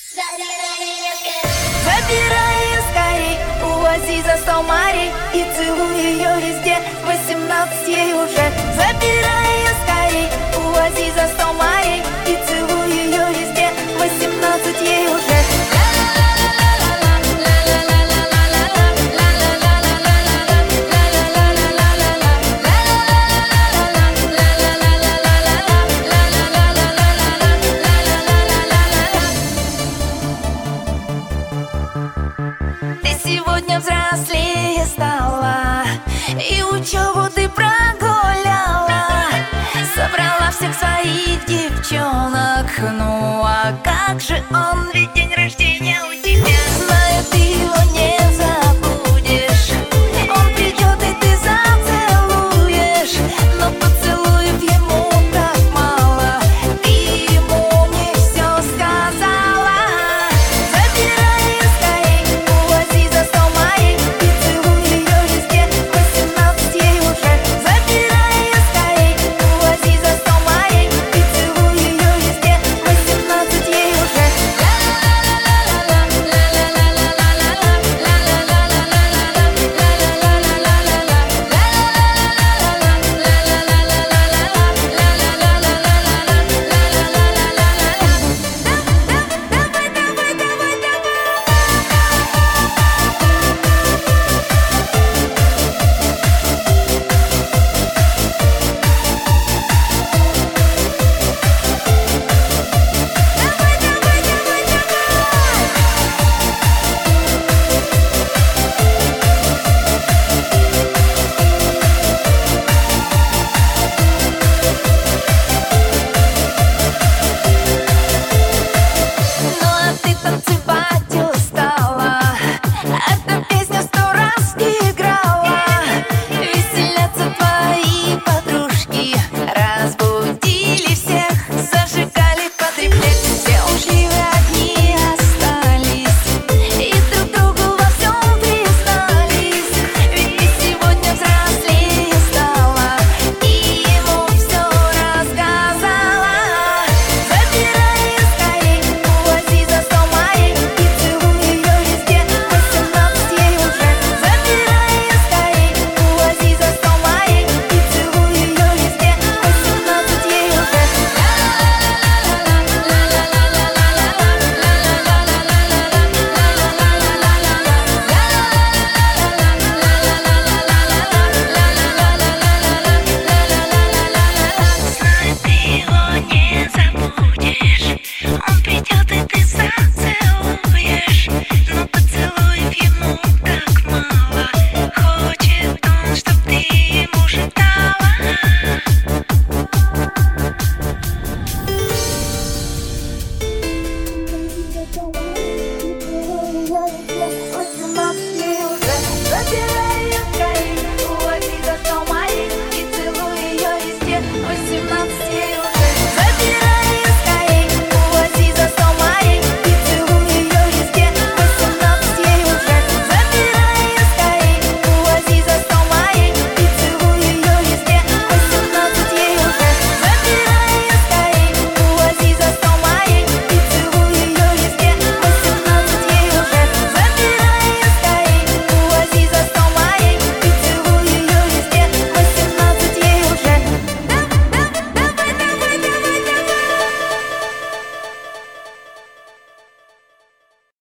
Забирай ее скорей, увози за 100 морей и целуй ее везде. 18 ей уже. Забирай ее скорей, увози за 100 морей и целуй ее везде. 18 ей уже. Ты сегодня взрослее стала, и учебу ты прогуляла. Собрала всех своих девчонок. Ну а как же он, ведь день рождения у тебя. Знаю, ты его не